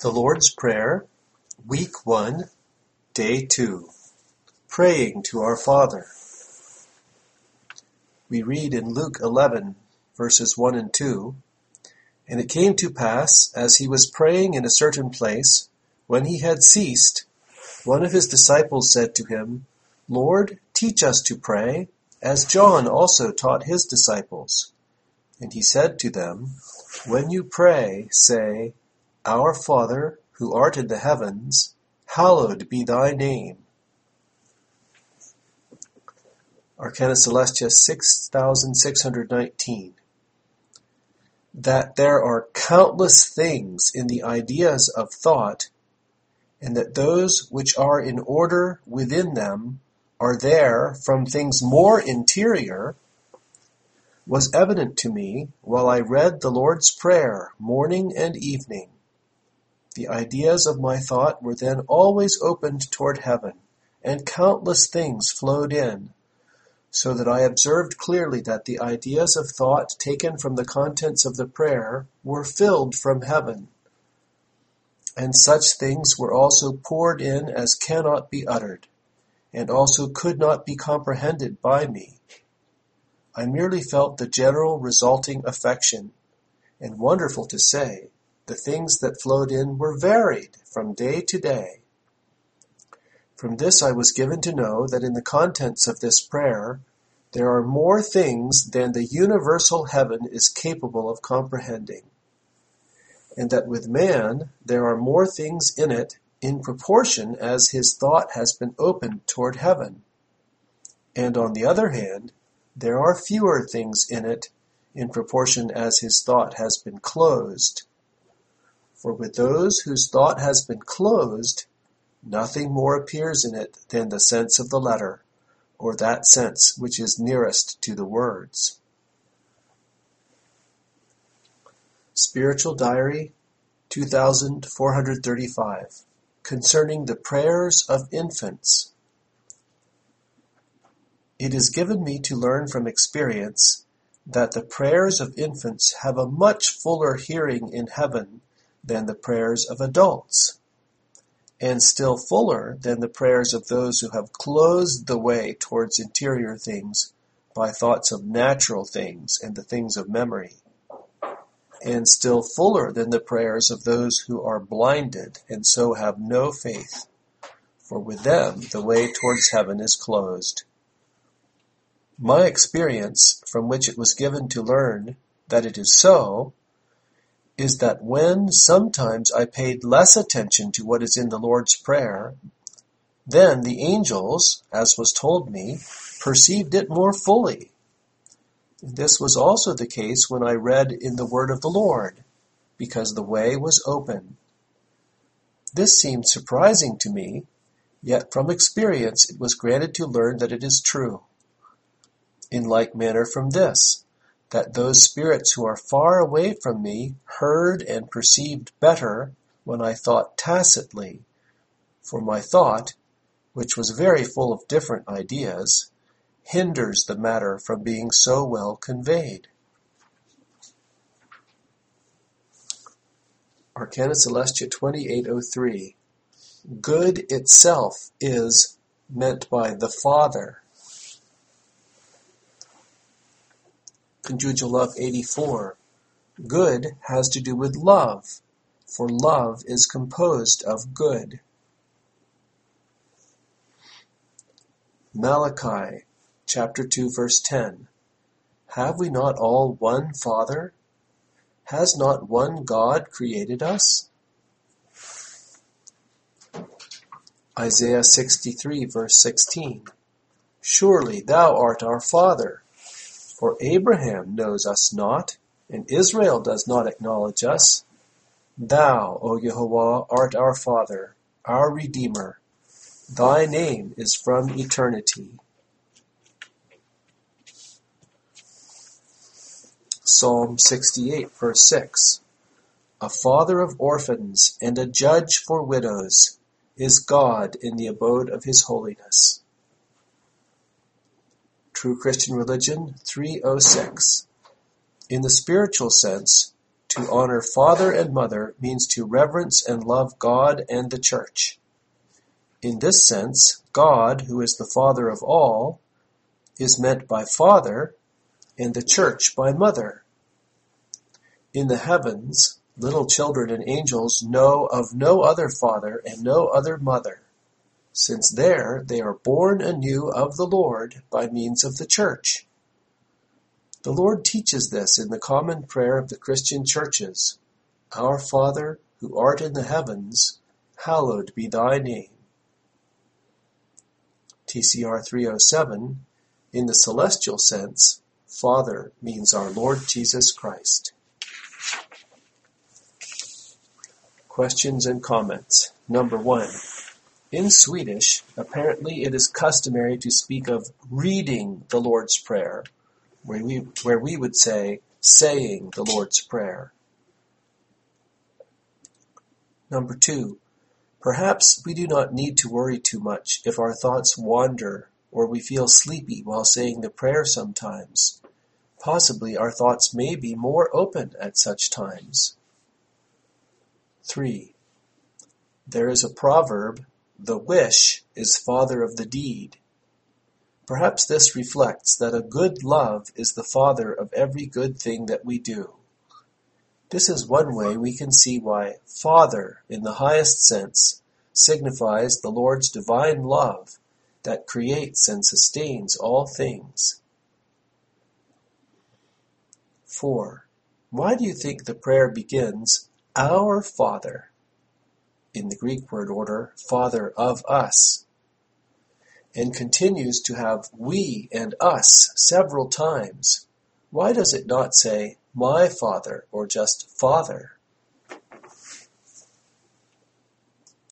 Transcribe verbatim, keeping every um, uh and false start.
The Lord's Prayer, Week one, Day two. Praying to our Father. We read in Luke eleven, verses one and two, "And it came to pass, as he was praying in a certain place, when he had ceased, one of his disciples said to him, Lord, teach us to pray, as John also taught his disciples. And he said to them, When you pray, say, Our Father, who art in the heavens, hallowed be thy name." Arcana Celestia six thousand six hundred nineteen. That there are countless things in the ideas of thought, and that those which are in order within them are there from things more interior, was evident to me while I read the Lord's Prayer morning and evening. The ideas of my thought were then always opened toward heaven, and countless things flowed in, so that I observed clearly that the ideas of thought taken from the contents of the prayer were filled from heaven, and such things were also poured in as cannot be uttered, and also could not be comprehended by me. I merely felt the general resulting affection, and wonderful to say, the things that flowed in were varied from day to day. From this I was given to know that in the contents of this prayer there are more things than the universal heaven is capable of comprehending, and that with man there are more things in it in proportion as his thought has been opened toward heaven, and on the other hand, there are fewer things in it in proportion as his thought has been closed. For with those whose thought has been closed, nothing more appears in it than the sense of the letter, or that sense which is nearest to the words. Spiritual Diary, two thousand four hundred thirty-five, concerning the prayers of infants. It is given me to learn from experience that the prayers of infants have a much fuller hearing in heaven than the prayers of adults, and still fuller than the prayers of those who have closed the way towards interior things by thoughts of natural things and the things of memory, and still fuller than the prayers of those who are blinded and so have no faith, for with them the way towards heaven is closed. My experience, from which it was given to learn that it is so, is that when sometimes I paid less attention to what is in the Lord's Prayer, then the angels, as was told me, perceived it more fully. This was also the case when I read in the Word of the Lord, because the way was open. This seemed surprising to me, yet from experience it was granted to learn that it is true. In like manner from this, that those spirits who are far away from me heard and perceived better when I thought tacitly, for my thought, which was very full of different ideas, hinders the matter from being so well conveyed. Arcana Celestia twenty-eight oh three. Good itself is meant by the Father. Conjugal Love eighty-four. Good has to do with love, for love is composed of good. Malachi, chapter two, verse ten. Have we not all one Father? Has not one God created us? Isaiah sixty-three, verse sixteen. Surely thou art our Father. For Abraham knows us not, and Israel does not acknowledge us. Thou, O Yehovah, art our Father, our Redeemer. Thy name is from eternity. Psalm sixty-eight, verse six. A father of orphans and a judge for widows is God in the abode of his holiness. True Christian Religion three oh six. In the spiritual sense, To honor father and mother means to reverence and love God and the Church. In this sense, God, who is the Father of all, is meant by father, and the Church by mother. In the heavens, little children and angels know of no other father and no other mother, since there they are born anew of the Lord by means of the Church. The Lord teaches this in the common prayer of the Christian churches, Our Father, who art in the heavens, hallowed be thy name. T C R three oh seven, in the celestial sense, Father means our Lord Jesus Christ. Questions and comments. Number one. In Swedish, apparently it is customary to speak of reading the Lord's Prayer, where we, where we would say, saying the Lord's Prayer. Number two, perhaps we do not need to worry too much if our thoughts wander or we feel sleepy while saying the prayer sometimes. Possibly our thoughts may be more open at such times. Three, there is a proverb, the wish is father of the deed. Perhaps this reflects that a good love is the father of every good thing that we do. This is one way we can see why Father, in the highest sense, signifies the Lord's divine love that creates and sustains all things. Four. Why do you think the prayer begins, Our Father? In the Greek word order, Father of us, and continues to have we and us several times. Why does it not say, my Father, or just Father?